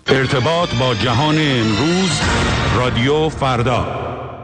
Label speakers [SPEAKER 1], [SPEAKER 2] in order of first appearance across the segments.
[SPEAKER 1] ارتباط با جهان امروز، رادیو فردا.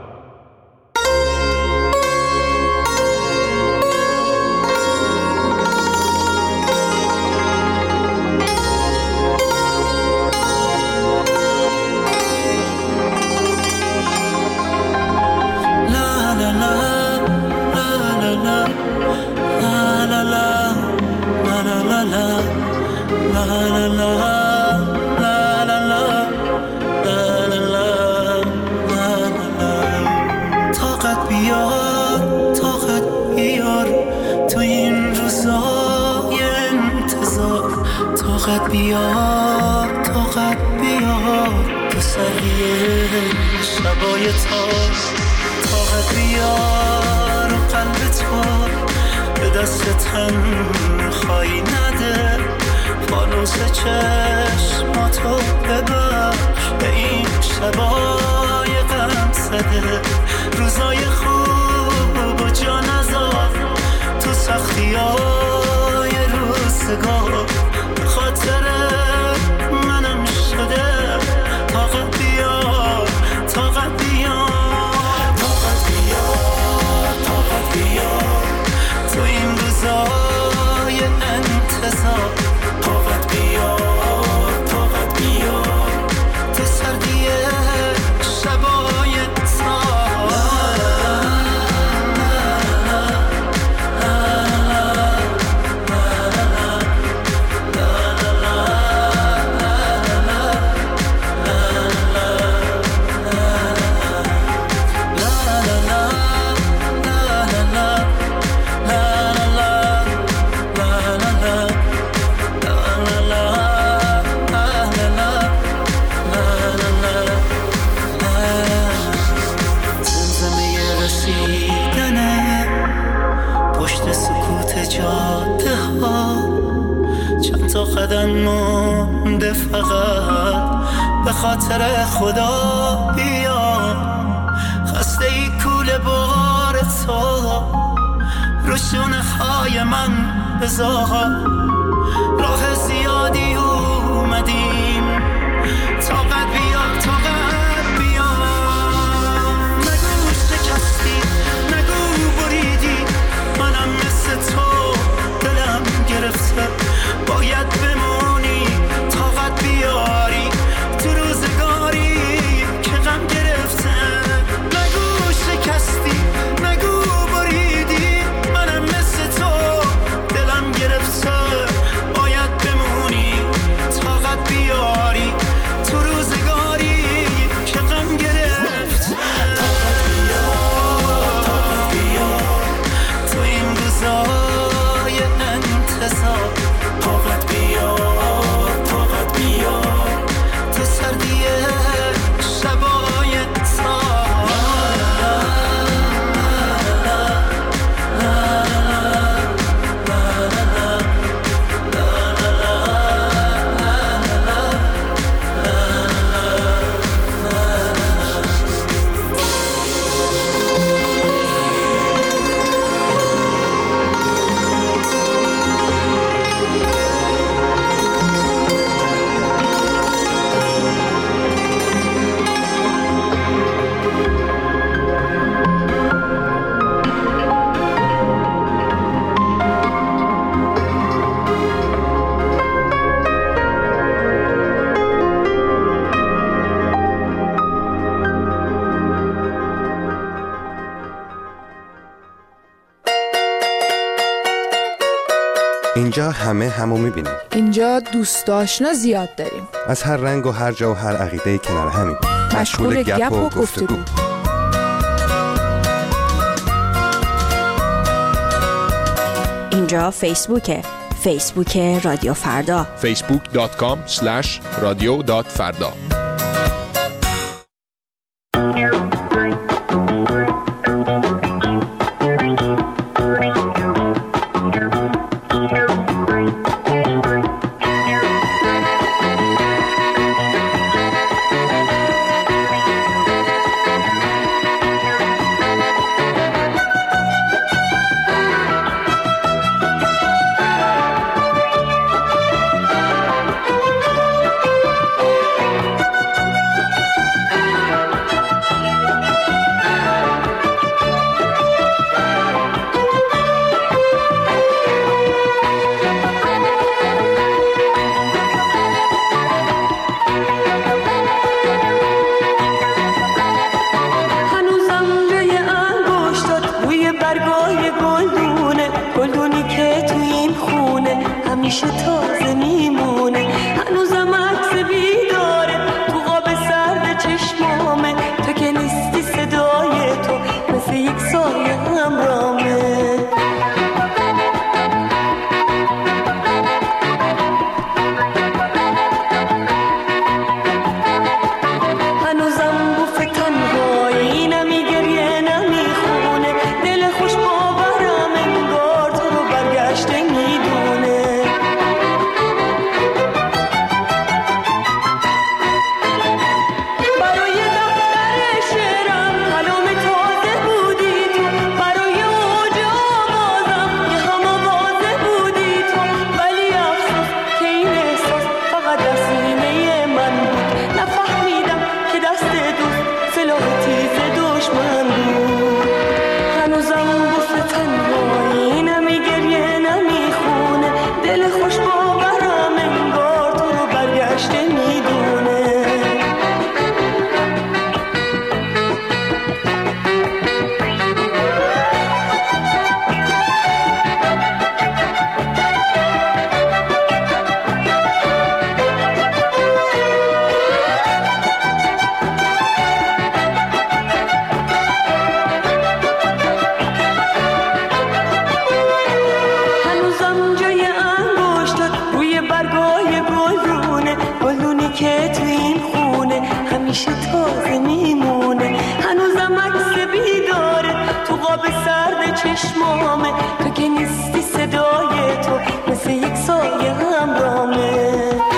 [SPEAKER 2] اینجا همه همو میبینیم.
[SPEAKER 3] اینجا دوست آشنا زیاد داریم.
[SPEAKER 2] از هر رنگ و هر جا و هر عقیده کنار همیم.
[SPEAKER 3] مشغول گپ و گفتگو.
[SPEAKER 4] اینجا فیسبوک رادیو فردا.
[SPEAKER 5] facebook.com/radio.farda. چشمامه، تو که نیستی صدای تو مثل یک سایه همراهمه.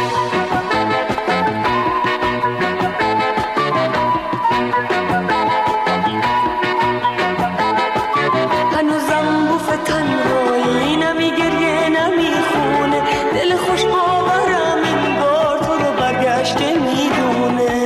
[SPEAKER 5] هنوزم بوف تنهایی، نمی گریه نمی خونه، دل خوش باورم انگار تو رو برگشته میدونه.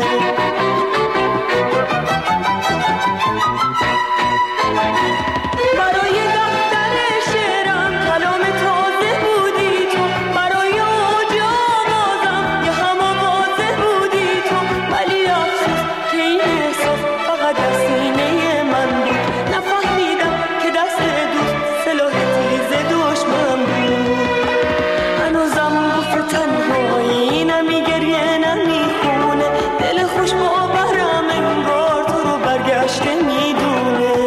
[SPEAKER 5] برای دفتر شعرم کلام تازه بودی تو، برای اوج آوازم یه هم آوازه بودی تو، ولی افسوس که این احساس فقط در سینه من بود. نفهمیدم که دست دوست سلاح تیز دشمن بود. هنوزم گفت تنهایی، نمی گریه نمی خونه، دل خوش باورم انگار تو رو برگشته میدونه.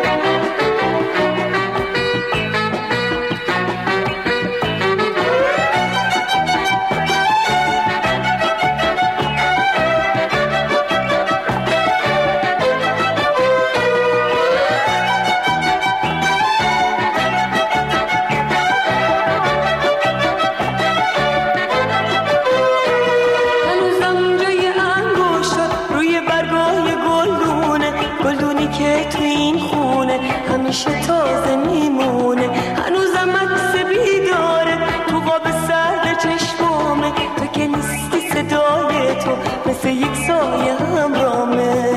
[SPEAKER 5] هنوزم جای انگشتات روی برگای گلدونه، گلدونی که تو این خونه همیشه تازه میمونه. هنوزم عکس بیداره تو قاب سرد چشمامه، تو که نیستی صدای تو مثل یک سایه همراهمه.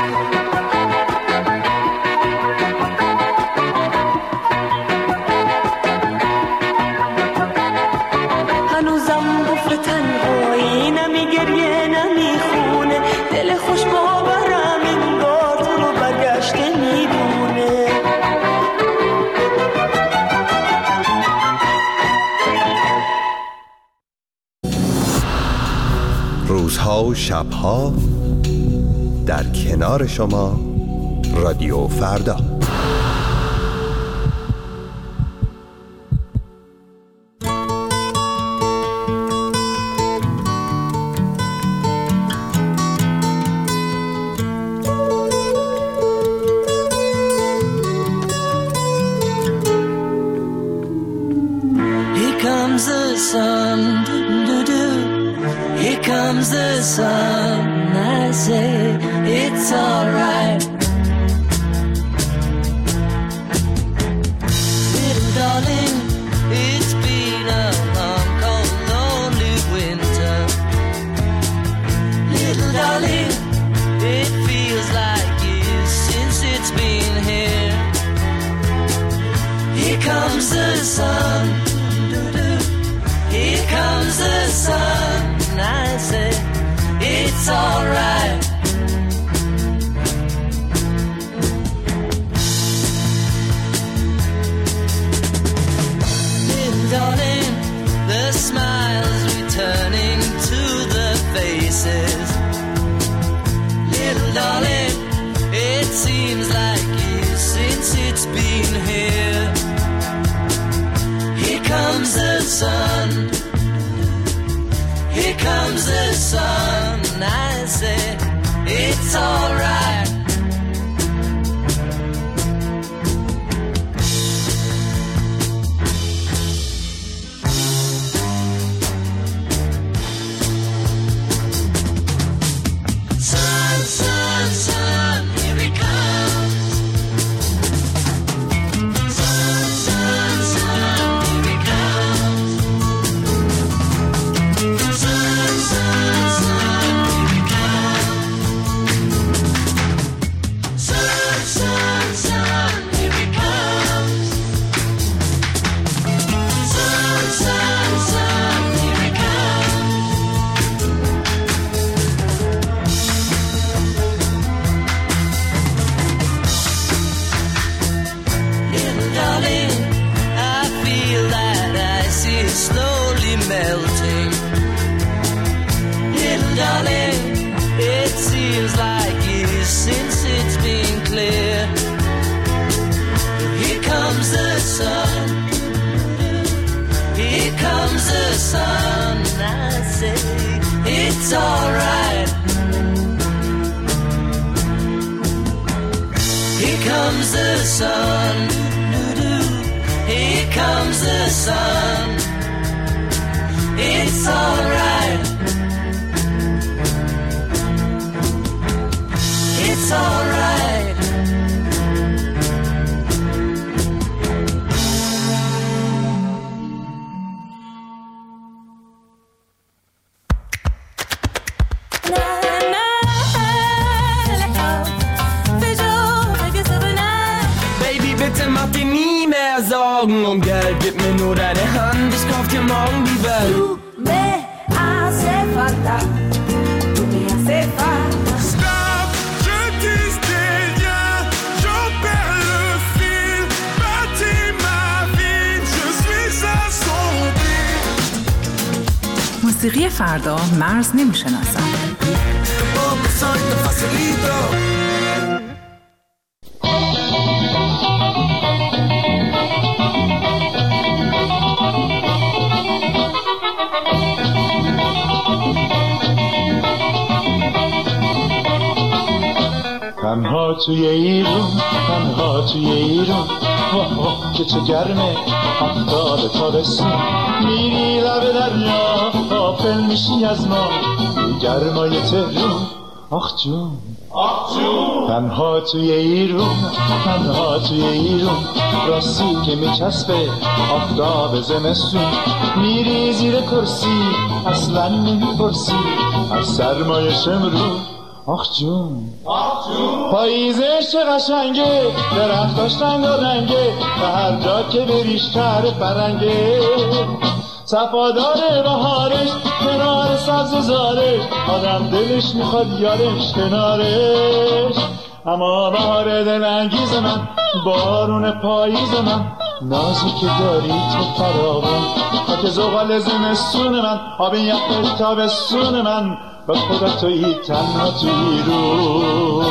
[SPEAKER 5] هنوزم بفر تنهایی، نمی گریه نمی خونه، دل خوش باورم انگار تو رو برگشته میدونه.
[SPEAKER 2] روزها و شبها در کنار شما رادیو فردا.
[SPEAKER 5] Here comes the sun, do-do-do. Here comes the sun, I say it's alright. Little darling, it's been a long, cold, lonely winter. Little darling, it feels like years since it's been here. Here comes the sun, do-do. Here comes the sun, I say it's alright. Little darling, the smiles returning to the faces. Little darling, it seems like years since it's been here. Here comes the sun, here comes the sun, I say it's alright. Sun, sun, sun, here it comes. Sun, sun, sun, here it comes. Sun, sun, sun, here it comes. Sun, sun, sun, here it comes. Sun, sun, sun, here it comes. Little darling, I feel that ice is slowly melting. Little darling, it seems like years since it's been clear. Here comes the sun, here comes the sun, I say it's alright. Here comes the sun,
[SPEAKER 6] comes the sun. It's alright. It's alright.
[SPEAKER 7] Mach dir nie mehr Sorgen um Geld, gib mir nur deine Hand, ich kauf dir morgen die Welt.
[SPEAKER 5] Tu me hace falta, tu me hace falta.
[SPEAKER 8] Stop, je tisse des liens, j'en perds le fil, bâtis ma vie, je suis assombri.
[SPEAKER 9] موسیقی فردا مرز نمیشناسد.
[SPEAKER 10] تنها توی ایران، تنها توی ایران، واه واه که چه گرمه، آفتاب تابستون، میری لب دریا، غافل میشی از ما، گرمای تهرون، آخ جون، آخ جون. تنها توی ایران، تنها توی ایران، راستی که میچسبه آفتاب زمستون، میری زیر کرسی، اصلا نمیپرسی، از سرمایه شمرون، آخ جون، آخ جون. پاییزش چه قشنگه، درختاش رنگارنگه، و هر جا که بریش شهر فرنگه، صفادار بهارش، کنار سبز زارش، آدم دلش میخواد یارش کنارش. اما بهار دلانگیز من، بارون پاییز من، نازی که داری تو فراوان، خاک زغال زمستون من، آب یخ تابستون من، به خدا تویی تنها تویی رو.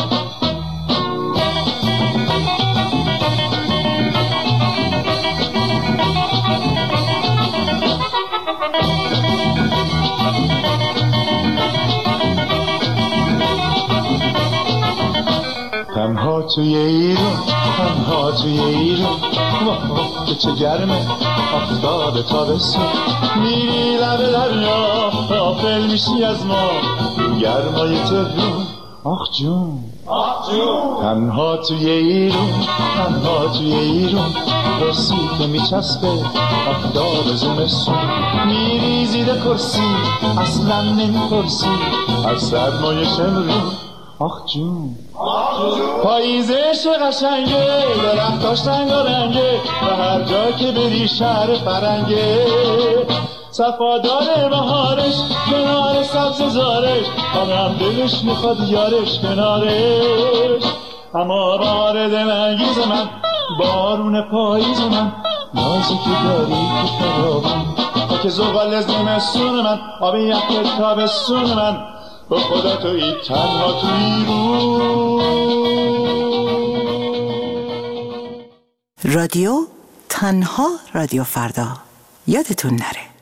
[SPEAKER 10] تنها توی ایران، تنها توی ایران، واه واه که چه گرمه، آفتاب تابستون، میری لب دریا، غافل میشی از ما، گرمای تهرون، آخ جون، آخ جون. تنها توی ایران، تنها توی ایران، راستی که میچسبه آفتاب زمستون، میری زیر کرسی، اصلا نمیپرسی، از سرمایه شمرون، آخ جون، آخ جون. پاییزش قشنگه، درختاش رنگارنگه، و هر جا که بری شهر فرنگه، صفادار بهارش، کنار سبز زارش، آدم دلش میخواد یارش کنارش. اما بهار دلانگیز من، بارون پاییز من، نازی که داری تو فراوان، خاک زغال زمستون من، آب یخ تابستون من، به خدا تویی تنها تویی رو.
[SPEAKER 9] رادیو تنها رادیو فردا، یادتون نره.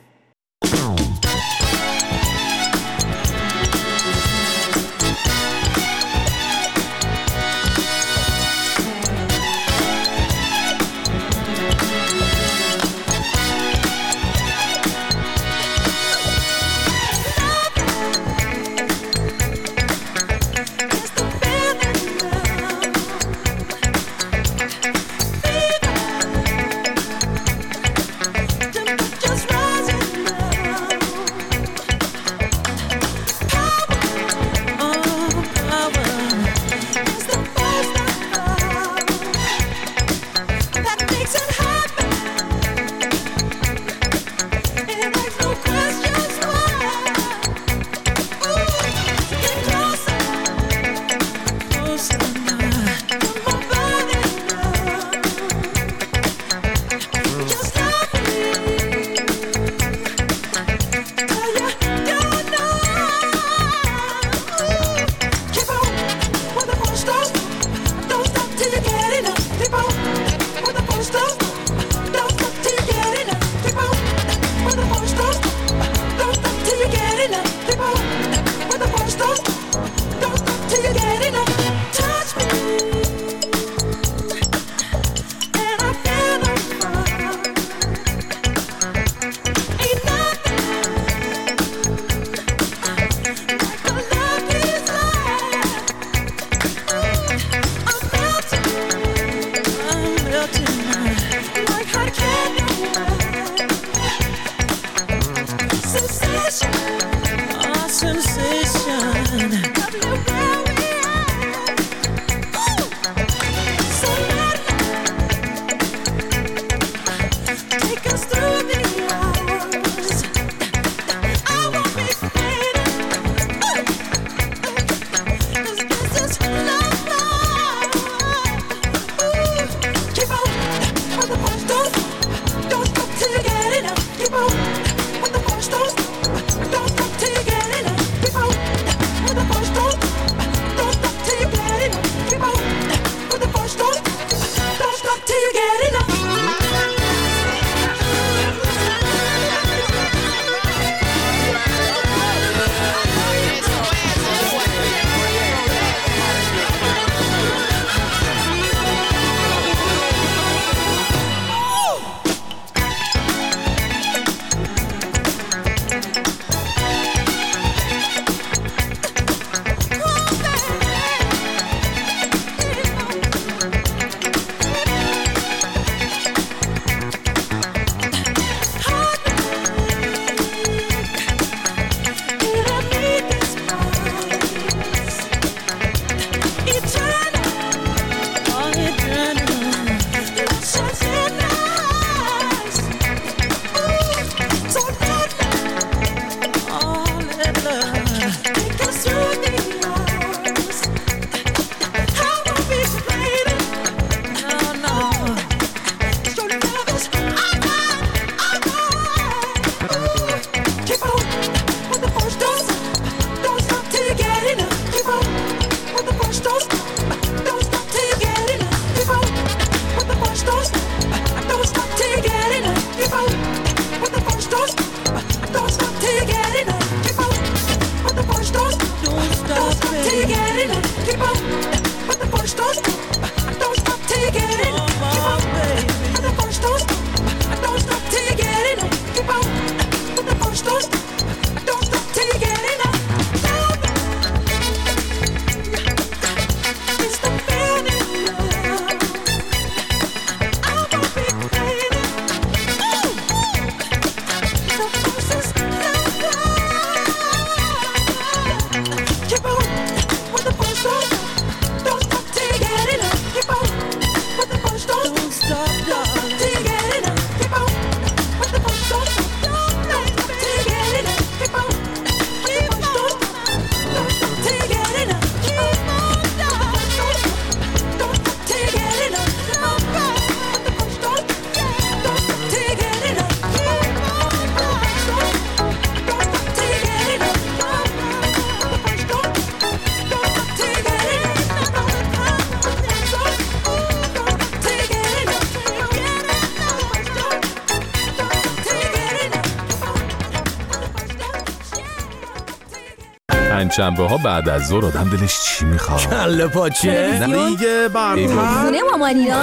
[SPEAKER 11] پنجشنبه ها بعد از ظهر آدم دلش چی میخواد؟
[SPEAKER 12] کله پاچه دیگه برنامه
[SPEAKER 4] خونه مامانیان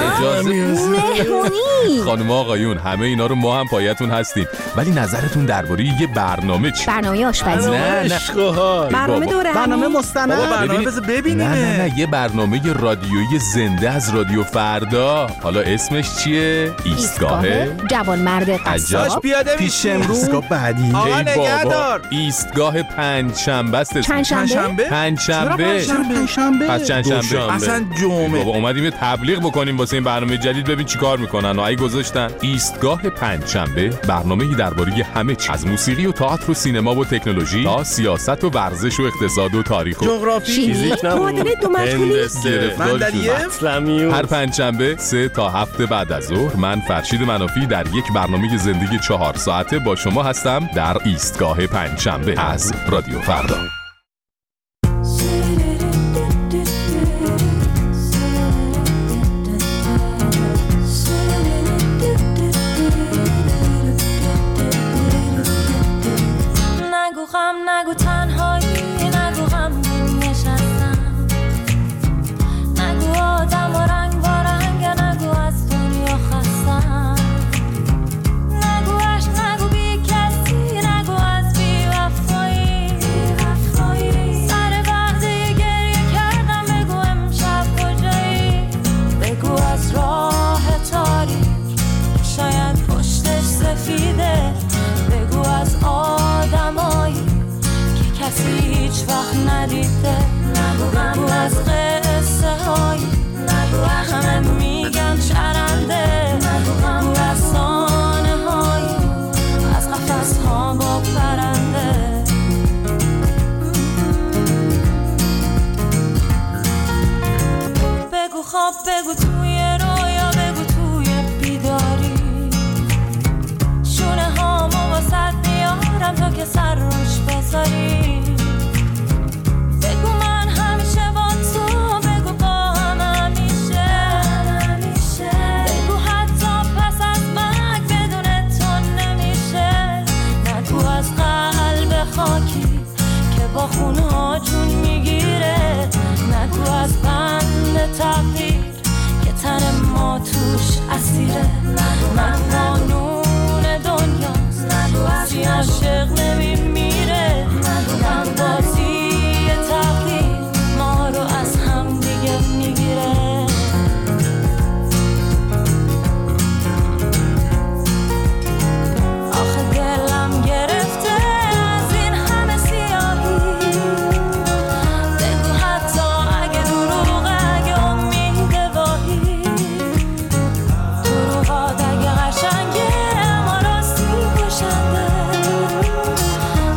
[SPEAKER 4] مهمونی.
[SPEAKER 11] خانم آقایون همه اینا رو ما هم پایتون هستیم، ولی نظرتون درباره یه برنامه چی؟
[SPEAKER 4] برنامه آشپزی.
[SPEAKER 11] نه
[SPEAKER 4] برنامه دوره
[SPEAKER 12] برنامه مستند.
[SPEAKER 11] برنامه
[SPEAKER 12] بذار ببینیم.
[SPEAKER 11] نه یه برنامه رادیویی زنده از رادیو فردا. حالا اسمش چیه؟ ایستگاه
[SPEAKER 4] جوانمرد قصاب.
[SPEAKER 12] پیاده پیش امروز. ایستگاه بعدی.
[SPEAKER 11] آقا نگهدار. ایستگاه پنجشنبه است.
[SPEAKER 12] پنجشنبه؟
[SPEAKER 11] پس چندشنبه.
[SPEAKER 12] اصلا جمعه.
[SPEAKER 11] بابا اومدیم یه تبلیغ بکنیم واسه این برنامه جدید، ببین چیکار میکنن. اگه گذاشتن ایستگاه پنجشنبه، برنامه‌ای درباره همه چیز، از موسیقی و تئاتر و سینما و تکنولوژی تا سیاست و ورزش و اقتصاد و تاریخ و
[SPEAKER 12] جغرافی،
[SPEAKER 4] معادله دو مجهولی،
[SPEAKER 12] مندلیه.
[SPEAKER 11] هر پنجشنبه 3 تا 7 بعد از ظهر من فرشید منافی در یک برنامه زندگی 4 ساعته با شما هستم در ایستگاه پنجشنبه از رادیو فردا.
[SPEAKER 5] نگو تنهایی، نگو غمگین نشستم، نگو آدم و رنگ با رنگ، نگو از دنیا خستم، نگو عشق، نگو بی کسی، نگو از بی وفایی، سر وقتی گریه کردم، بگو امشب کجایی، بگو از راه تاریک شاید پشتش سفیده، بگو از آدمایی کسی هیچ وقت ندیده، بگو از قصه هایی همه میگن شرنده، بگو از سانه هایی از قفس ها با پرنده، بگو خواب، بگو توی رویا، بگو توی بیداری، شونه هامو واسد میارم تا که سر روش بذاری، بگو من همیشه با تو، بگو با هم همیشه، بگو حتی پس از مرگ بدون تو نمیشه، نگو از قلب خاکی که با خونها جون میگیره، نگو از بند تقدیر که تن ما توش اسیره، من قانون دنیاست کسی عاشق نمیمیره، من بازی تقدیر ما رو از هم دیگه میگیره، آخه دلم گرفته از این همه سیاهی، بگو حتی اگه دروغه، اگه امید واهی، دروغات اگه قشنگه اما راستی کشنده،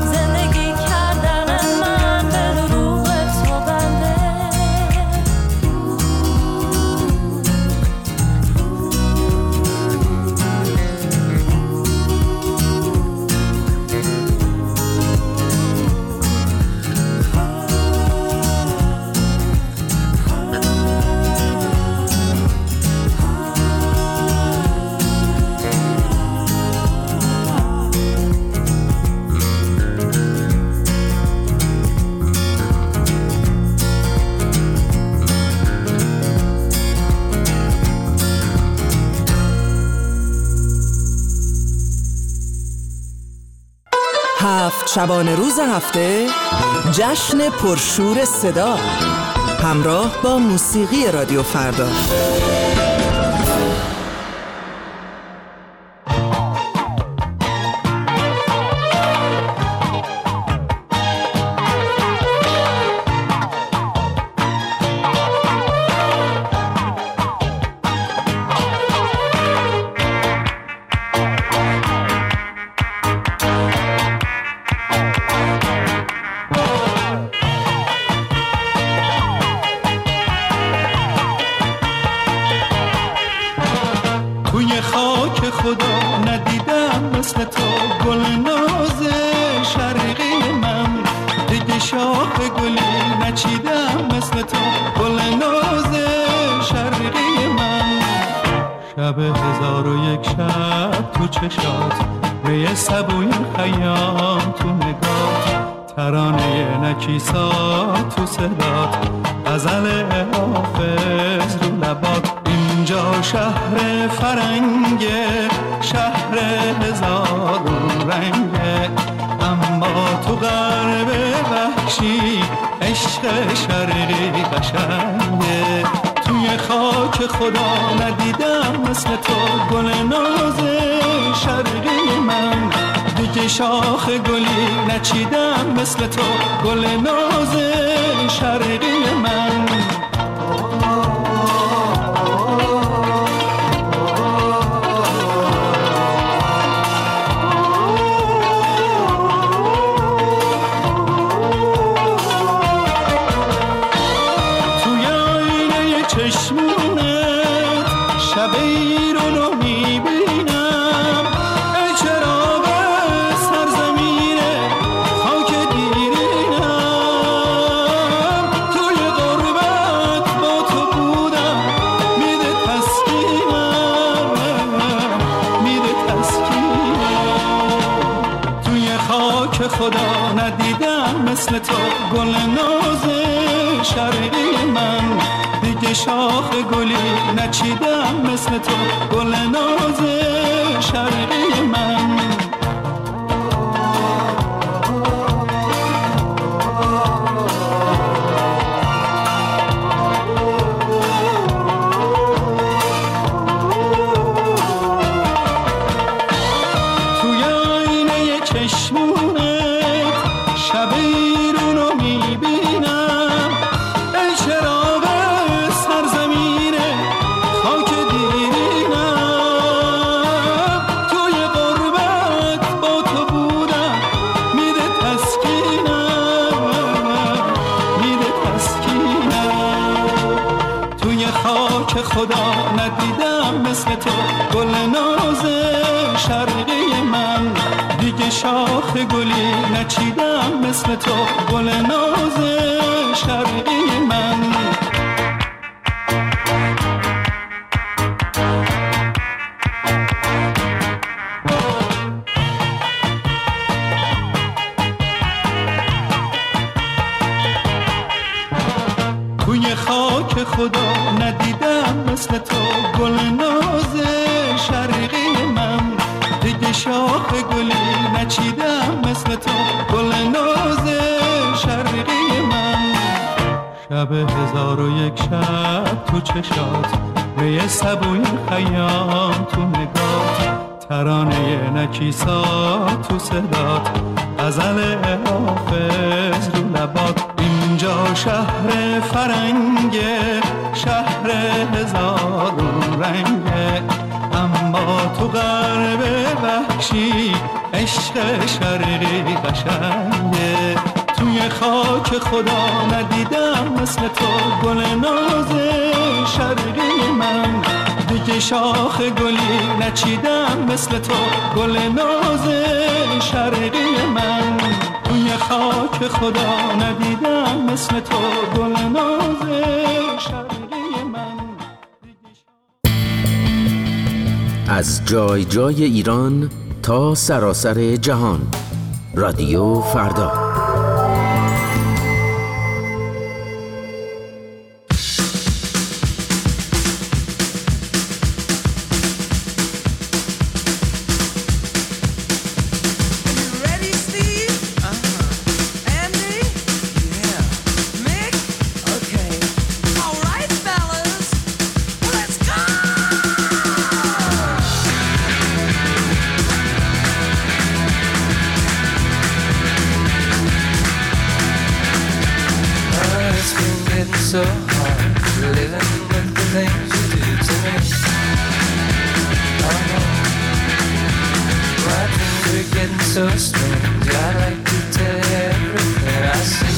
[SPEAKER 13] شبانه روز هفته جشن پرشور صدا همراه با موسیقی رادیو فردا.
[SPEAKER 14] از جای جای ایران تا سراسر جهان، رادیو فردا.
[SPEAKER 15] so hard, living with the things you do to me. Oh no, my dreams are getting so strange. I'd like to tell you everything I see.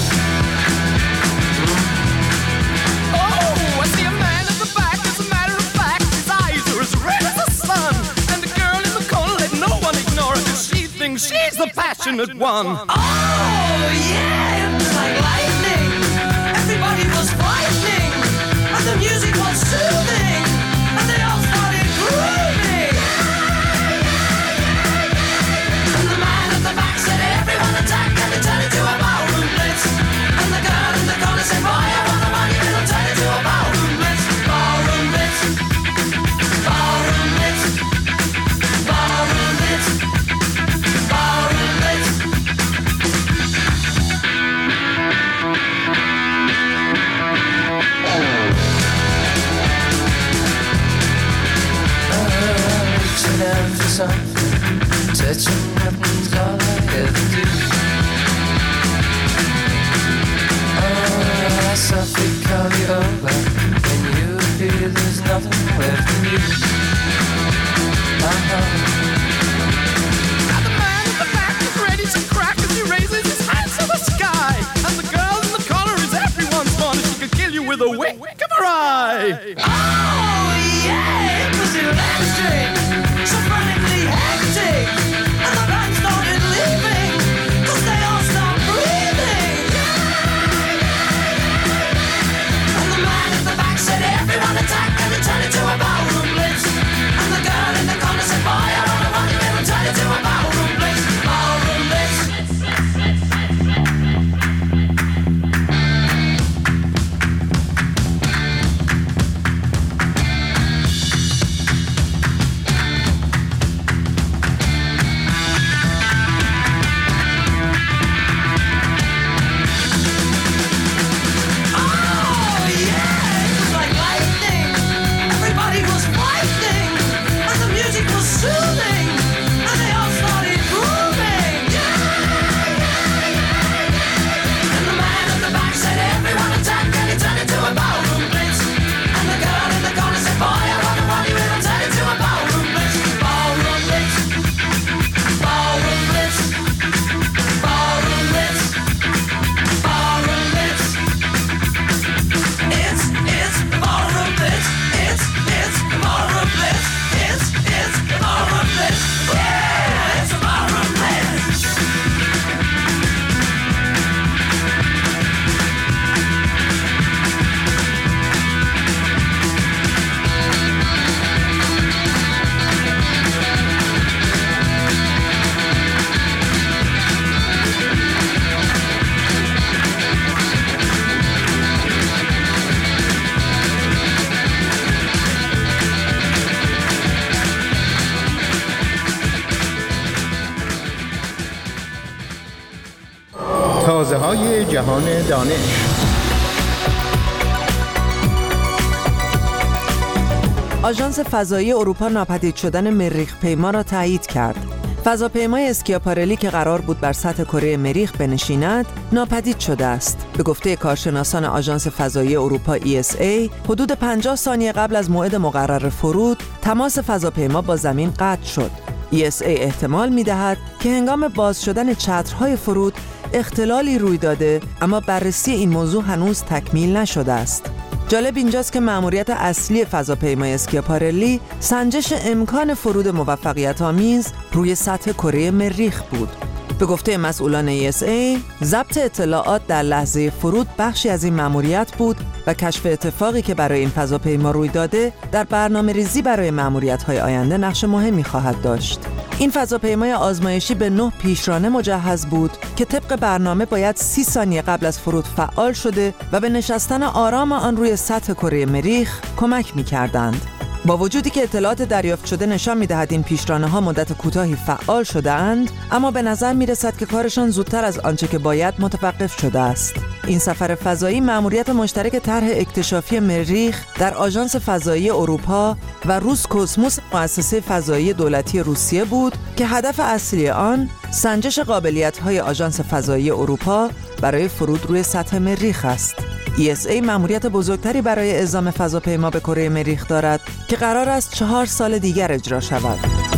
[SPEAKER 16] Oh, I see a man in the back. As a matter of fact, his eyes are as red as the sun. And the girl in the corner, let no one ignore her, 'cause she thinks she's the passionate one.
[SPEAKER 6] Oh yeah, it was like lightning. Everybody was frightening, and the music was soothing, and they all started grooving. And the man at the back said, "Everyone attack!" and it turned into a ballroom blitz. And the girl in the corner said, "Boy, I want the money," and it'll turn into a ballroom blitz. Ballroom blitz, ballroom blitz, ballroom blitz, ballroom blitz.
[SPEAKER 15] Reaching out for something, touching nothing's all I ever do. Oh, I softly call you over, when you appear there's nothing left in you.
[SPEAKER 16] Now the man in the back is ready to crack as he raises his hands to the sky. And the girl in the corner is everyone's fun. She could kill you with a wink of her eye.
[SPEAKER 6] Oh yeah, it was electric, so frantically hectic, and the band started leaving, 'cause they all stopped breathing. And the man at the back said, "Everyone attack," and it turned into a ballroom blitz. And the girl in the corner said, "Boy, I want the money," and it'll turn into a ballroom blitz. Ballroom blitz.
[SPEAKER 17] تازه‌های جهان دانش.
[SPEAKER 13] آژانس فضایی اروپا ناپدید شدن مریخ پیما را تایید کرد. فضاپیمای اسکیاپارلی که قرار بود بر سطح کره مریخ بنشیند، ناپدید شده است. به گفته کارشناسان آژانس فضایی اروپا ESA، حدود 50 ثانیه قبل از موعد مقرر فرود، تماس فضاپیما با زمین قطع شد. ESA احتمال می‌دهد که هنگام باز شدن چترهای فرود اختلالی روی داده، اما بررسی این موضوع هنوز تکمیل نشده است. جالب اینجاست که مأموریت اصلی فضاپیمای اسکیاپارلی سنجش امکان فرود موفقیت‌آمیز روی سطح کره مریخ بود. به گفته مسئولان ESA، ضبط اطلاعات در لحظه فرود بخشی از این مأموریت بود و کشف اتفاقی که برای این فضاپیما روی داده در برنامه‌ریزی برای مأموریت‌های آینده نقش مهمی خواهد داشت. این فضاپیمای آزمایشی به 9 پیشرانه مجهز بود که طبق برنامه باید 30 ثانیه قبل از فرود فعال شده و به نشستن آرام آن روی سطح کره مریخ کمک می‌کردند. با وجودی که اطلاعات دریافت شده نشان می‌دهد این پیشرانه‌ها مدت کوتاهی فعال شده‌اند، اما به نظر می‌رسد که کارشان زودتر از آنچه که باید متوقف شده است. این سفر فضایی مأموریت مشترک طرح اکتشافی مریخ در آژانس فضایی اروپا و روسکوسموس، مؤسسه فضایی دولتی روسیه بود که هدف اصلی آن سنجش قابلیت‌های آژانس فضایی اروپا برای فرود روی سطح مریخ است. ESA مأموریت بزرگتری برای اعزام فضاپیما به کره مریخ دارد که قرار است 4 سال دیگر اجرا شود.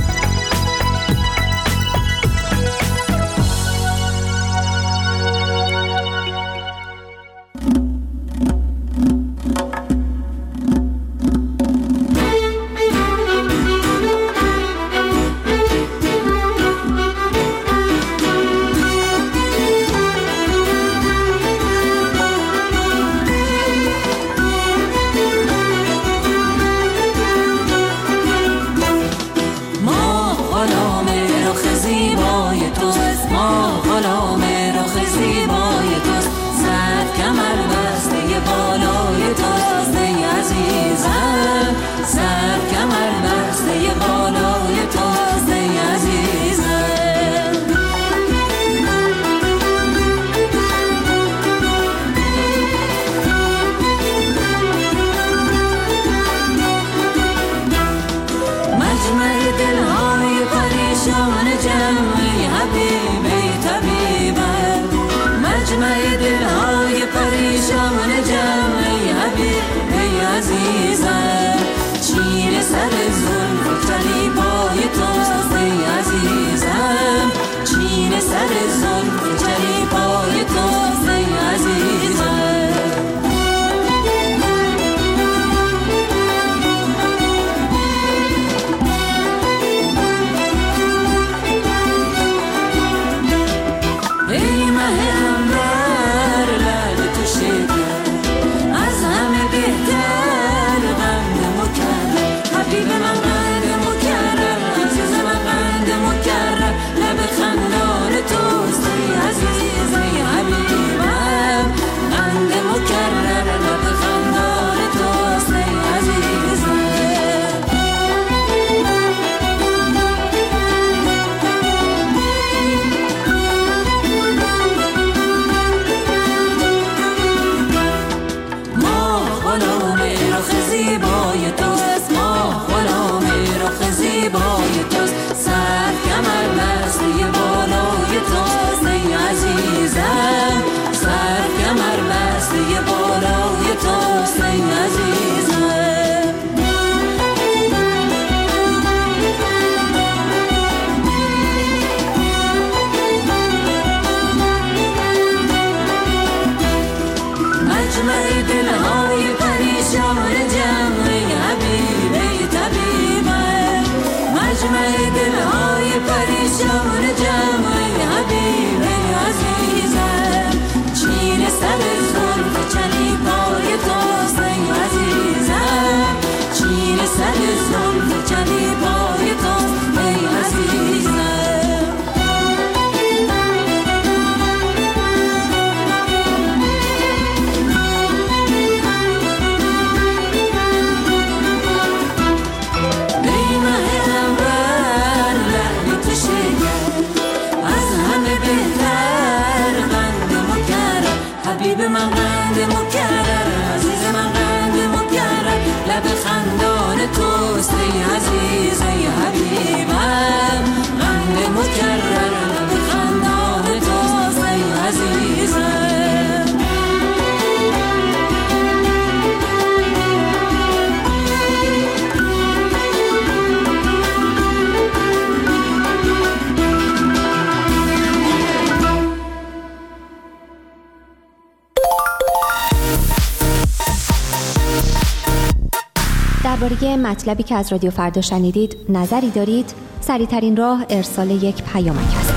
[SPEAKER 17] درباره مطلبی که از رادیو فردا شنیدید نظری دارید؟ سریع‌ترین راه ارسال یک پیامک است.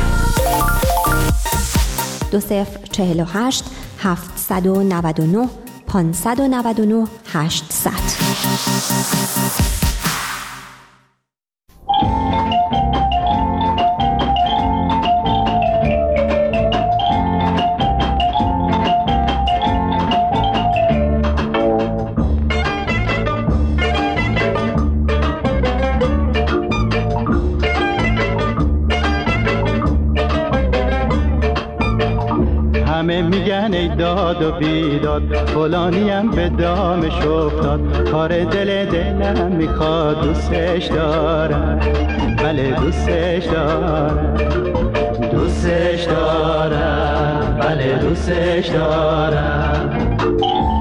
[SPEAKER 17] 2048 799 599 800.
[SPEAKER 10] همه میگن ای داد و بیداد، فلانیم به دامش افتاد، کار دلم میخواد، دوستش دارم، بله دوستش دارم، دوستش دارم، بله دوستش دارم.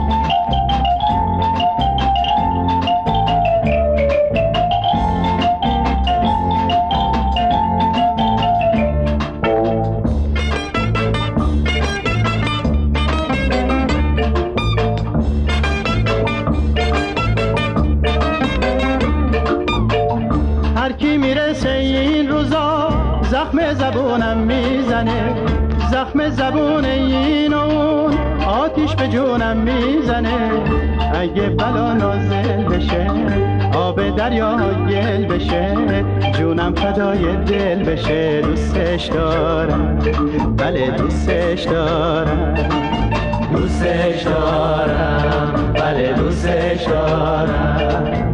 [SPEAKER 10] زخم زبونم میزنه، زخم زبون این و اون آتیش به جونم میزنه. اگه بلا نازل بشه آب دریا گل بشه، جونم فدای دل بشه. دوستش دارم، بله دوستش دارم، دوستش دارم، بله دوستش دارم.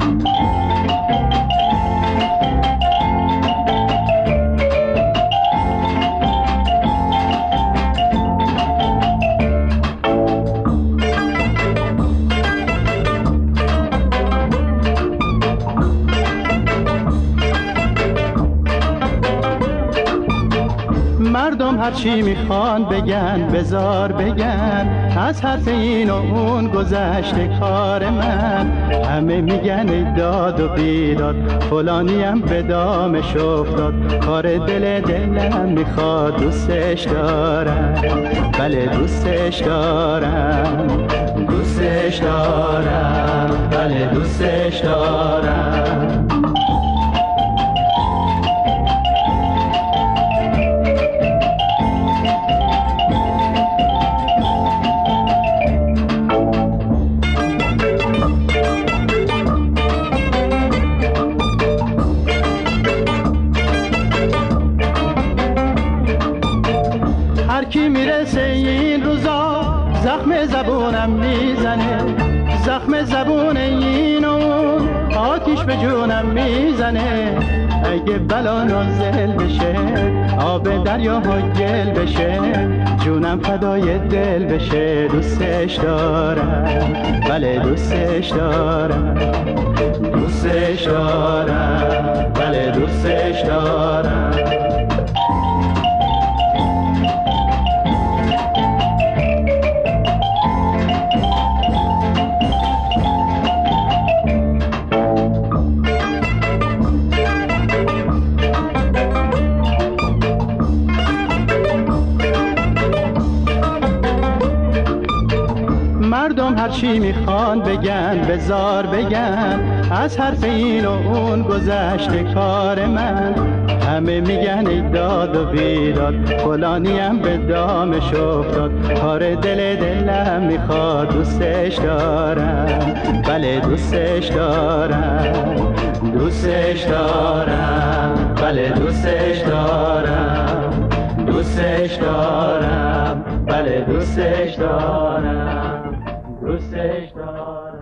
[SPEAKER 10] مردم هرچی میخوان بگن بزار بگن، از حرف این و اون گذشته کار من. همه میگن ای داد و بیداد، فلانیم به دامش افتاد. کار دلم میخواد، دوستش دارم، بله دوستش دارم، دوستش دارم، بله دوستش دارم. کی میرسه این روزا زخم زبونم میزنه، زخم زبون این و اون آتیش به جونم میزنه. اگه بلا نازل بشه آب دریا گل بشه، جونم فدای دل بشه. دوستش دارم، بله دوستش دارم، دوستش دارم، بله دوستش دارم. مردم هرچی میخوان بگن بزار بگن، از حرف این و اون گذشته کار من. همه میگن ای داد و بیداد، فلانیم به دامش افتاد. کار دلم میخواد، دوستش دارم، بله دوستش دارم، دوستش دارم، بله دوستش دارم، دوستش دارم، بله دوستش دارم، دوستش دارم.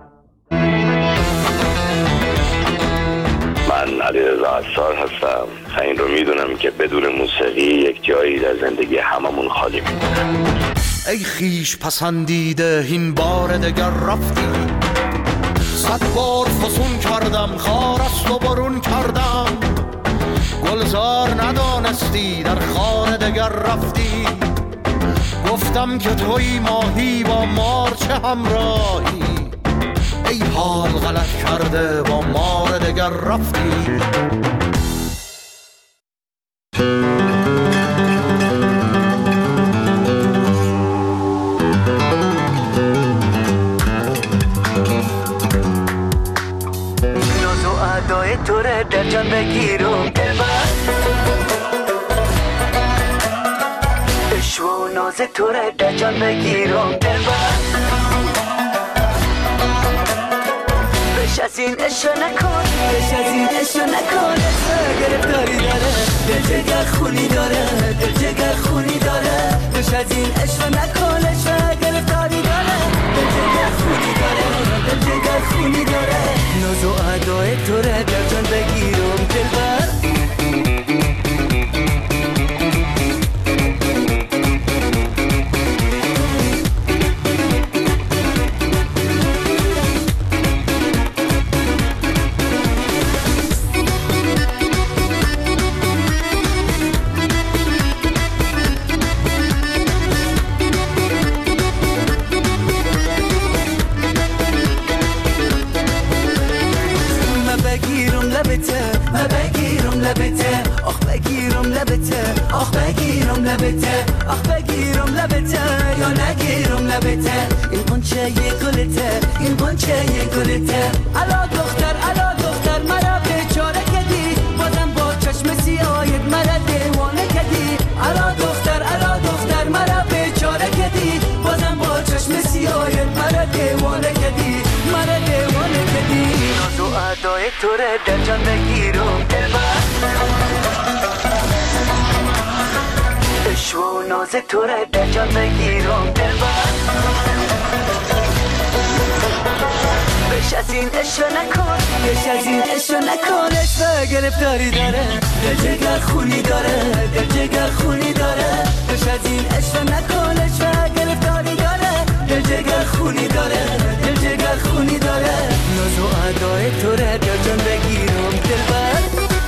[SPEAKER 18] من علیرضا عصار هستم. این رو میدونم که بدون موسیقی یک جایی در زندگی هممون خالی میمونه.
[SPEAKER 19] ای خیش پسندیده این بار دگر رفتی، 100 بار فسون کردم خارست و برون کردم. گلزار ندانستی در خانه دگر رفتی، گفتم که توی ماهی با مار چه همراهی. ای حال غلط کرده با مار دگر رفتی.
[SPEAKER 6] ناز و ادای تو ره در جان بگیرم دلبر، عشق و ناز تو ره در جان بگیرم دلبر. بش از این عشق نکن، بش از این عشق نکن. گرفتاری داره دل جگر خونی داره، دل جگر خونی داره. بش از این عشق نکن، عشق گرفتاری داره دل جگر خونی داره، دل جگر خونی داره. ناز و ادای تو ره در جان بگیرم دلبر. آخ بگیرم لبته یا نگیرم لبته. این قنچه یه گلته، این قنچه یه گلته. الا دختر مرا بیچاره کردی، بازم با چشم سیاهت مرا
[SPEAKER 20] توره در جان بگیرم دلبر عشق و ناز توره در جان بگیرم دلبر بش از این عشق نکن بش از این عشق نکن عشق گرفتاری داره دل جگر خونی داره دل جگر خونی داره بش از این عشق نکن عشق گرفتاری داره دل جگر خونی داره دل جگر خونی داره ناز و ادای توره در جان بگیرم دلبر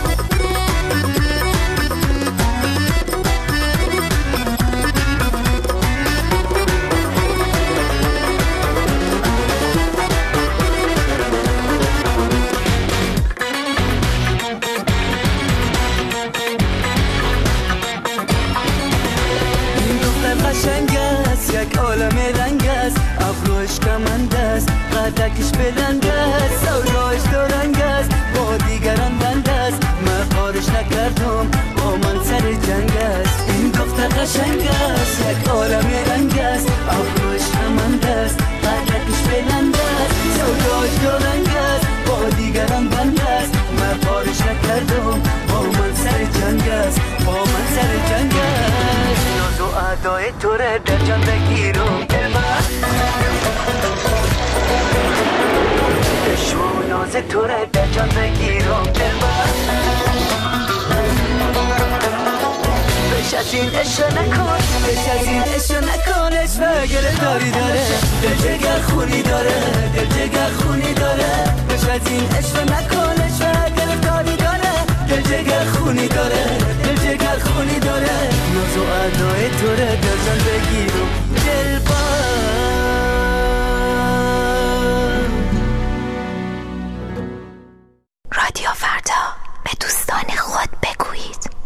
[SPEAKER 20] یک عالم رنگ است ابروش کمند است قدکش بلند است سوداش دورنگ است با دیگران بند است من کارش نکردم با من سر جنگ است این دختر قشنگ است یک عالم رنگ است ابروش کمند است قدکش بلند است سوداش دورنگ است با دیگران بند است من کارش نکردم با من سر جنگ است با من سر جنگ است ناز و ادای توره در جان بگیرم دلبر عشق و ناز توره در جان بگیرم دلبر بش از این عشق نکن بش از این عشق نکن عشق گرفتاری داره دل جگر خونی داره دل جگر خونی داره بش از این عشق نکن عشق گرفتاری داره دل جگر خونی داره دل جگر خونی داره ناز و ادای توره در جان بگیرم دلبر
[SPEAKER 17] رادیو فردا به دوستان خود بگویید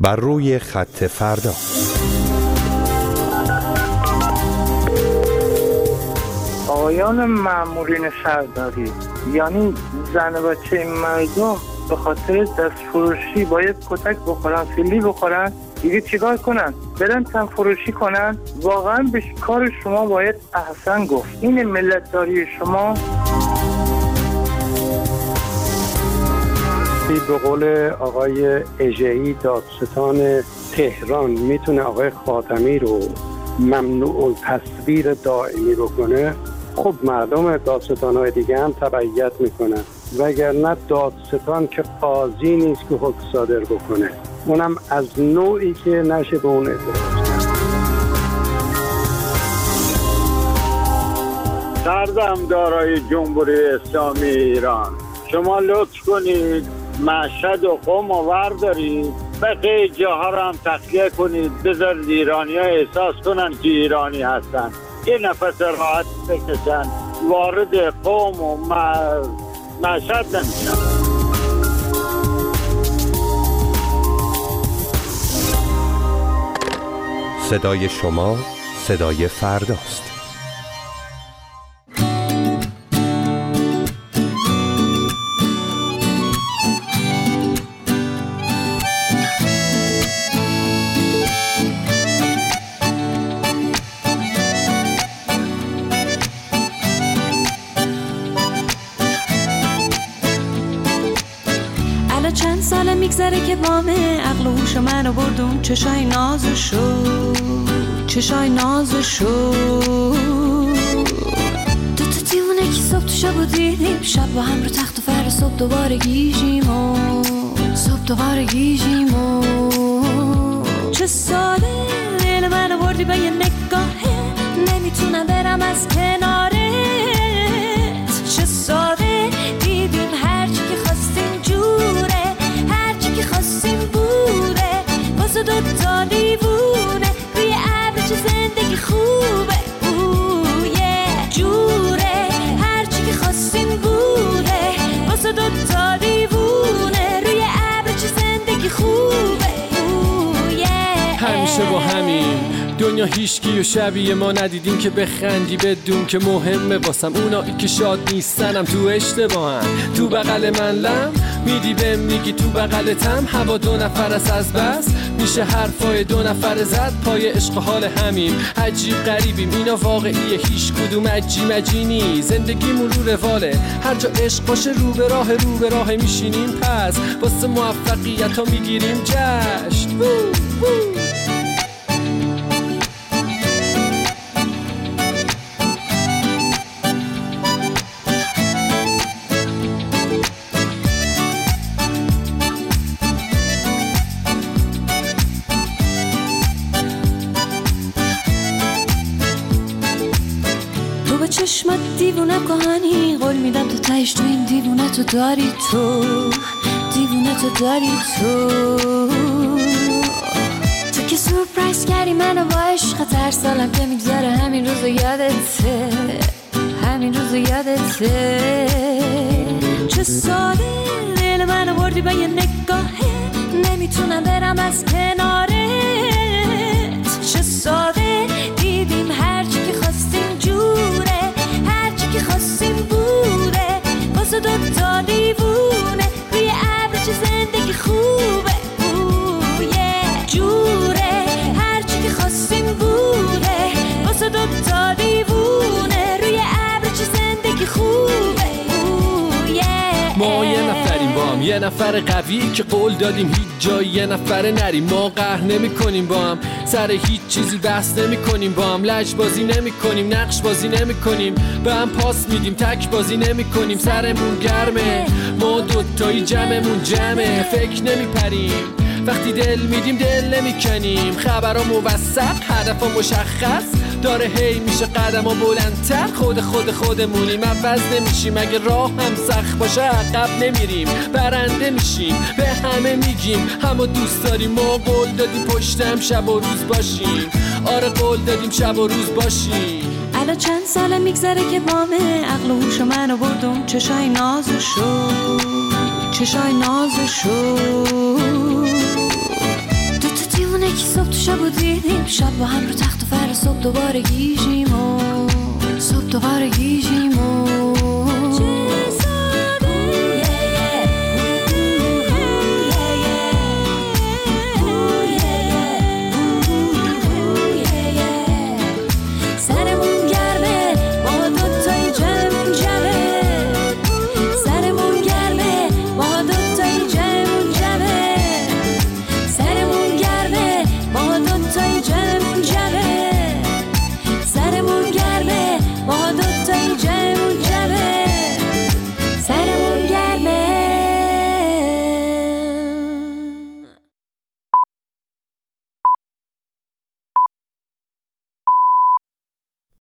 [SPEAKER 2] بر روی خط فردا.
[SPEAKER 21] آقایان مامورین شهرداری، یعنی زن و بچه مردم به خاطر دستفروشی باید کتک بخورن، فیلی بخورن، دیگه چیکار کنن؟ برن تن فروشی کنن؟ واقعا به کار شما باید احسن گفت. این ملتداری شما.
[SPEAKER 22] به قول آقای اژه‌ای دادستان تهران میتونه آقای خاتمی رو ممنوع التصویر دائمی بکنه، خب مردم دادستان‌های دیگه هم تبعیت میکنن، وگرنه دادستان که قاضی نیست که حکم صادر بکنه، اونم از نوعی که نشه به اون اعتراض کرد.
[SPEAKER 23] سردمدارای جمهوری اسلامی ایران، شما لطف کنید مشهد و قم و وردارید، بقیه جاها رو هم تخلیه کنید، بذارید ایرانی ها احساس کنن که ایرانی هستن، یه نفس راحت بکشن، وارد قم و مشهد نمیشن.
[SPEAKER 2] صدای شما صدای فرداست.
[SPEAKER 5] چند ساله میگذره که بامه عقل و هوش منو بردون چشای نازشو دو تا دیونه که صبح تو شب و دیدیم، شب با هم رو تخت و فر، صبح دوباره گیجیم و چه ساله دل منو بردی به یه نگاهه، نمیتونم برم از کنارت، چه ساده دیدیم هرچی که خواستیم جوره، هرچی که خواستیم بوده، واسه دوتا دیوونه روی ابر چه زندگی خوبه، جوره، هرچی که خواستیم بوده، واسه دوتا دیوونه روی ابر چه زندگی خوبه،
[SPEAKER 24] همیشه با همین دنیا هیچکی و شبیه ما ندیدیم که بخندی بدون که مهمه واسم، اونایی که شاد نیستنم تو اشتباهن، تو بغل من لم میدی بهم میگی تو بغلتم، هوا دو نفر است از بس میشه حرفای دو نفر زد، پای عشق حال همیم، عجیب غریبیم اینا واقعیه، هیچ کدوم عجی نی، زندگیمون رو رواله، هر جا عشق باشه رو به راه میشینیم، پس واسه موفقیت ها میگیریم جشن.
[SPEAKER 5] چشمت دیوونه کهانی، قول میدم تو تهش تو این دیوونه تو داری تو که سورپرایز کردی منو با عشق، هر سالم که میگذره همین روزو یادته، چه ساله دل منو بردی با یه نگاهه، نمیتونم برم از کنارت، چه ساده دیدیم هرچی که خواستیم جوره، هرچی که خواستیم بوده، واسه دوتا دیوونه روی ابر چه زندگی خوبه، جوره، هرچی که خواستیم بوده، واسه دوتا دیوونه روی ابر چه زندگی خوبه،
[SPEAKER 24] ما یه نفریم با هم، یه نفر قوی که قول دادیم هیچ جایی یه نفر نریم، ما قهر نمی کنیم با هم، سر هیچ چیزی بحث نمی کنیم با هم، لج بازی نمی کنیم، نقش بازی نمی کنیم، به هم پاس میدیم، تک بازی نمی کنیم، سرمون گرمه، ما دوتایی جمعمون جمعه، فکر نمی پریم، وقتی دل میدیم دل نمی کنیم، خبرها موثق، هدفها مشخص داره، هی میشه قدم‌ها بلندتر، خودمونیم، عوض نمیشیم، اگه راه هم سخت باشه عقب نمیریم، برنده میشیم، به همه میگیم همو دوست داریم، ما قول دادیم پشتم شب و روز باشیم، آره قول دادیم شب و روز باشیم.
[SPEAKER 5] الان چند ساله میگذره که بامه عقل و هوش منو بردم چشای نازشو
[SPEAKER 1] یکی صبح تو شب و دیدیم شب با هم رو تخت و فر صبح دوباره گیجیم و صبح دوباره گیجیم و